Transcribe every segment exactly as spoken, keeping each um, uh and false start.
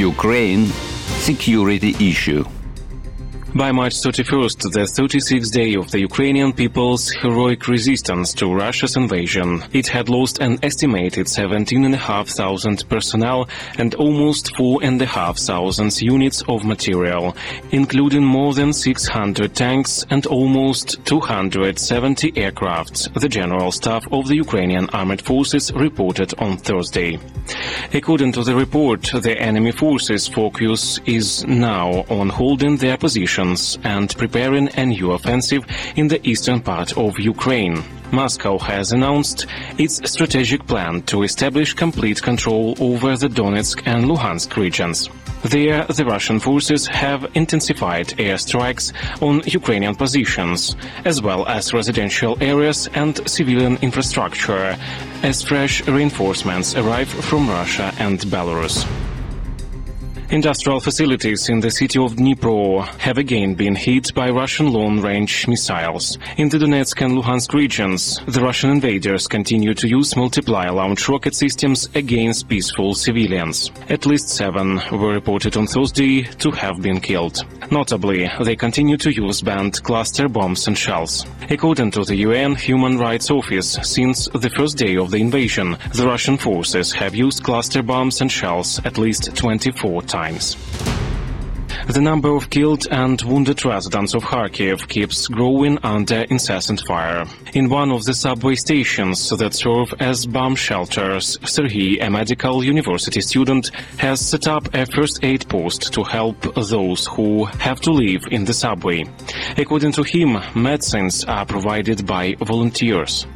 Ukraine security issue. By March thirty-first, the thirty-sixth day of the Ukrainian people's heroic resistance to Russia's invasion, it had lost an estimated seventeen and a half thousand personnel and almost four and a half thousand units of material, including more than six hundred tanks and almost two hundred seventy aircrafts, the General Staff of the Ukrainian Armed Forces reported on Thursday. According to the report, the enemy forces' focus is now on holding their positions and preparing a new offensive in the eastern part of Ukraine. Moscow has announced its strategic plan to establish complete control over the Donetsk and Luhansk regions. There, the Russian forces have intensified airstrikes on Ukrainian positions, as well as residential areas and civilian infrastructure, as fresh reinforcements arrive from Russia and Belarus. Industrial facilities in the city of Dnipro have again been hit by Russian long-range missiles. In the Donetsk and Luhansk regions, the Russian invaders continue to use multiply-launch rocket systems against peaceful civilians. At least seven were reported on Thursday to have been killed. Notably, they continue to use banned cluster bombs and shells. According to the U N Human Rights Office, since the first day of the invasion, the Russian forces have used cluster bombs and shells at least twenty-four times. The number of killed and wounded residents of Kharkiv keeps growing under incessant fire. In one of the subway stations that serve as bomb shelters, Serhiy, a medical university student, has set up a first aid post to help those who have to live in the subway. According to him, medicines are provided by volunteers.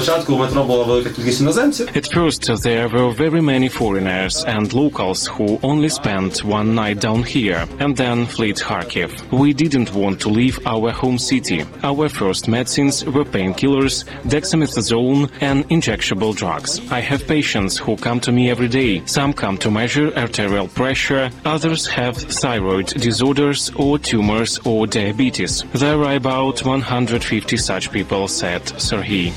At first, there were very many foreigners and locals who only spent one night down here and then fled Kharkiv. We didn't want to leave our home city. Our first medicines were painkillers, dexamethasone and injectable drugs. I have patients who come to me every day. Some come to measure arterial pressure, others have thyroid disorders or tumors or diabetes. There are about one hundred fifty such people, said Serhiy.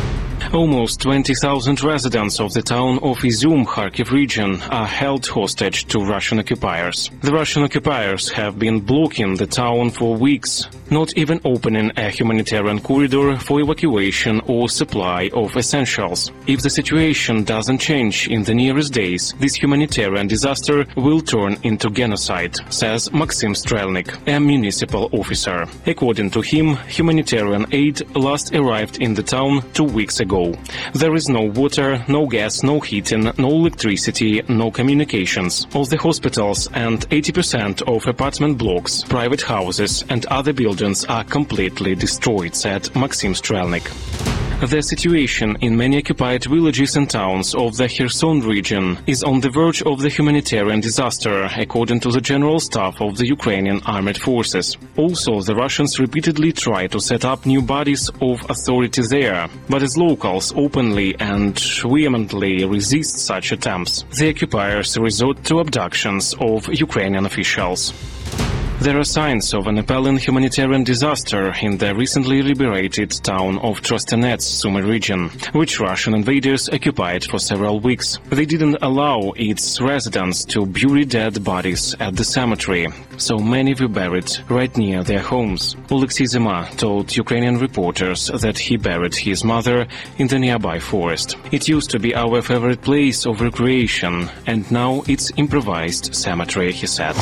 Almost twenty thousand residents of the town of Izum, Kharkiv region, are held hostage to Russian occupiers. The Russian occupiers have been blocking the town for weeks, not even opening a humanitarian corridor for evacuation or supply of essentials. If the situation doesn't change in the nearest days, this humanitarian disaster will turn into genocide, says Maxim Strelnik, a municipal officer. According to him, humanitarian aid last arrived in the town two weeks ago. There is no water, no gas, no heating, no electricity, no communications. All the hospitals and eighty percent of apartment blocks, private houses and other buildings are completely destroyed, said Maxim Strelnik. The situation in many occupied villages and towns of the Kherson region is on the verge of the humanitarian disaster, according to the General Staff of the Ukrainian Armed Forces. Also, the Russians repeatedly try to set up new bodies of authority there, but as locals openly and vehemently resist such attempts, the occupiers resort to abductions of Ukrainian officials. There are signs of an appalling humanitarian disaster in the recently liberated town of Trostenets, Sumy region, which Russian invaders occupied for several weeks. They didn't allow its residents to bury dead bodies at the cemetery, so many were buried right near their homes. Oleksiy Zima told Ukrainian reporters that he buried his mother in the nearby forest. It used to be our favorite place of recreation, and now it's improvised cemetery, he said.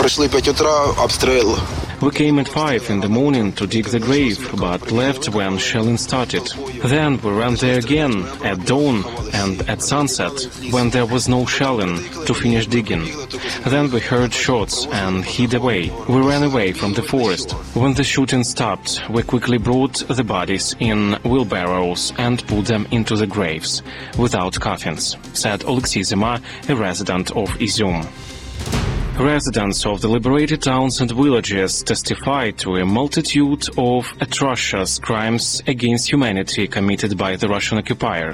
We came at five in the morning to dig the grave, but left when shelling started. Then we ran there again at dawn and at sunset, when there was no shelling, to finish digging. Then we heard shots and hid away. We ran away from the forest. When the shooting stopped, we quickly brought the bodies in wheelbarrows and put them into the graves, without coffins, said Oleksiy Zima, a resident of Izum. Residents of the liberated towns and villages testified to a multitude of atrocious crimes against humanity committed by the Russian occupiers.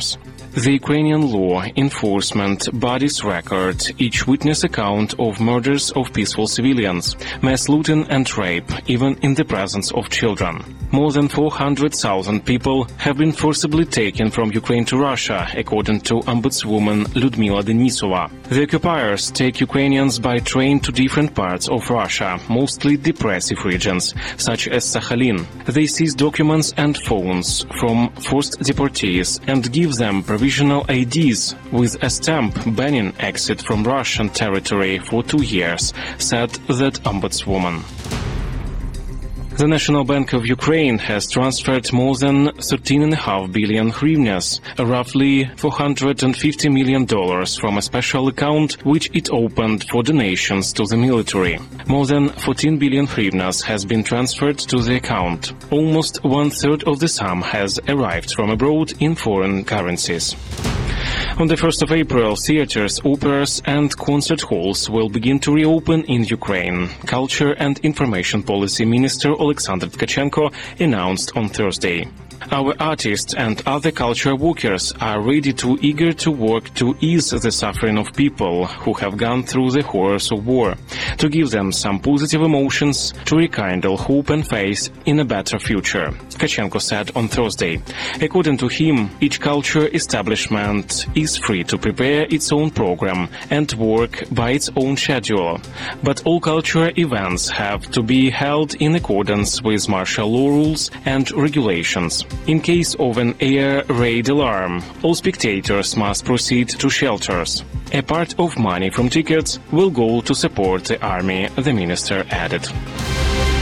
The Ukrainian law enforcement bodies record each witness account of murders of peaceful civilians, mass looting and rape, even in the presence of children. More than four hundred thousand people have been forcibly taken from Ukraine to Russia, according to Ombudswoman Lyudmila Denisova. The occupiers take Ukrainians by train to different parts of Russia, mostly depressive regions, such as Sakhalin. They seize documents and phones from forced deportees and give them provisional I Ds with a stamp banning exit from Russian territory for two years, said that ombudswoman. The National Bank of Ukraine has transferred more than thirteen point five billion hryvnias, roughly four hundred fifty million dollars, from a special account which it opened for donations to the military. More than fourteen billion hryvnias has been transferred to the account. Almost one-third of the sum has arrived from abroad in foreign currencies. On the first of April, theaters, operas and concert halls will begin to reopen in Ukraine, Culture and Information Policy Minister Alexander Tkachenko announced on Thursday. Our artists and other culture workers are ready to eager to work to ease the suffering of people who have gone through the horrors of war, to give them some positive emotions, to rekindle hope and faith in a better future, Tkachenko said on Thursday. According to him, each culture establishment is free to prepare its own program and work by its own schedule, but all cultural events have to be held in accordance with martial law rules and regulations. In case of an air raid alarm, all spectators must proceed to shelters. A part of money from tickets will go to support the army, the minister added.